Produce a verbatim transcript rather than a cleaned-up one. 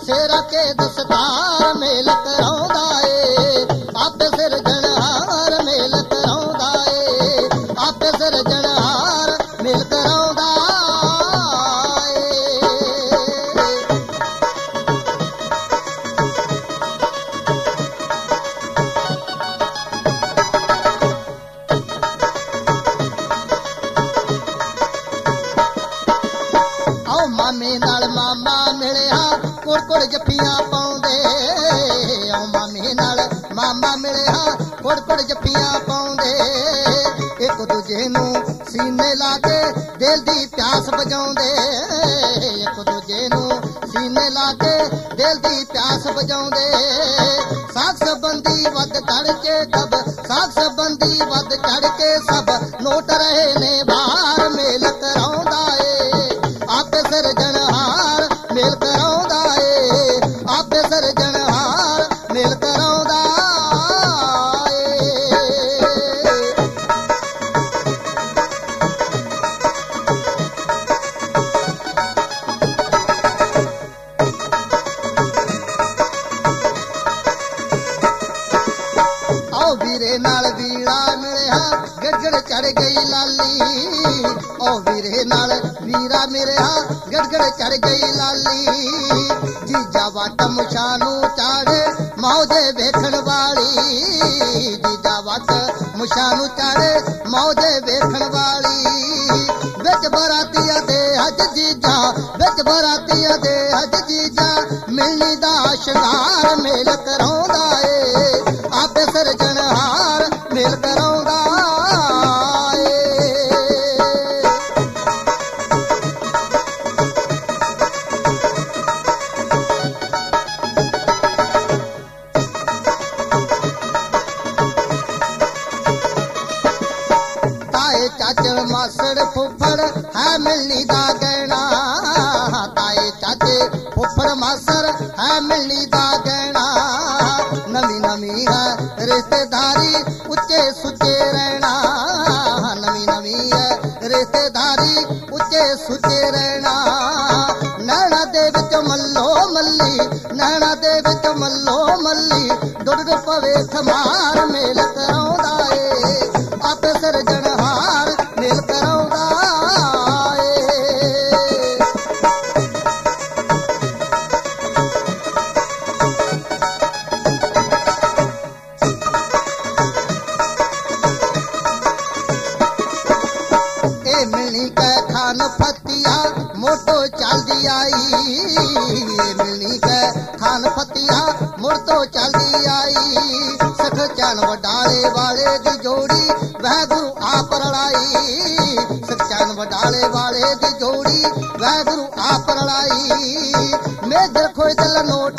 सेरा के दस्तार मेल कराउंदा ए आपे सिरजणहार मेल कराउंदा ए आपे सिरजणहार मेल कराउंदा मामे नाल मामा मिलिया कुड़ कुड़ जफ्फियां पाउंदे ओ मामे नाल मामा मिलिया कुड़ कुड़ जफ्फियां पाउंदे एक दूजे नूं सीने ला के दिल दी प्यास बजाउंदे एक दूजे नूं सीने ला के दिल दी प्यास बजाउंदे साख संबंधी वध चढ़ के कब साख संबंधी वध चढ़ के सब नोट रहे ने बाहर मेल कराउंदा ए आपे सिरजणहार मेल कराउंदा ए आपे सिरजणहार मेल कराउंदा आओ वीरे नाल वीड़ा मिलिया गड़गड़ चढ़ गई लाली ओ वीरे नाल वीरा मिलिया गड़गड़ चढ़ गई लाली जीजा वट मुछानू चाड़े मौजे वेखण वाली जीजा वट मुछानू चाड़े मौजे वेखण वाली विच बरातिया दे हज जीजा विच बरातिया दे हज जीजा मिलनी दा शंगार मेल कराउंदा ए आपे सिरजणहार मेल कराउंदा चाचे मासड़ फुफड़ है मिलनी दा गहना ताए चाचे फुफड़ मासड़ है मिलनी दा गहना नवी नवी है रिश्तेदारी उच्चे सुच्चे रहना नवी नवी है रिश्तेदारी उच्चे सुच्चे रहना नैना दे विच मल्लो मल्ली नैना दे विच मल्लो मल्ली डुड पवे खमार मेल कराउंदा ए आपे सिरजणहार मेल कराउंदा ए मिलनी कै खान फतिया मोटो चलदी आई ए मिलनी कै खान फतिया मोटो चलदी आई सख चन वडाले वाले दी जोड़ी वह गुरु आप रड़ाई सचन वडाले वाले दी जोड़ी वह गुरु आप रड़ाई मेजर खोए दिल नोट